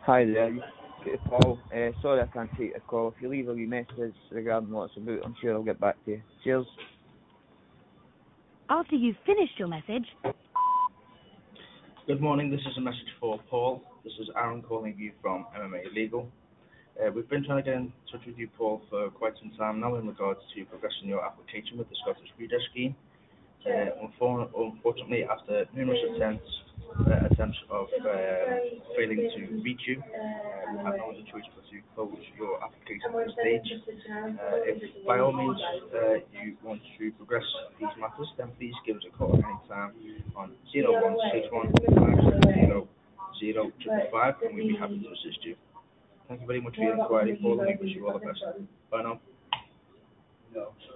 Hi there, Paul. Sorry I can't take the call. If you leave a wee message regarding what it's about, I'm sure I'll get back to you. Cheers. After you've finished your message, Good morning, this is a message for Paul. This is Aaron calling you from MMA Legal. We've been trying to get in touch with you, Paul, for quite some time now in regards to progressing your application with the Scottish Redress Scheme. Unfortunately, after numerous attempts of failing to reach you, we have no other choice but to close your application at this stage. If by all means you want to progress these matters, then please give us a call at any time on 0161 500 and we'd be happy to assist you. Thank you very much for your inquiry, Paul, and we wish you all the best. Bye now.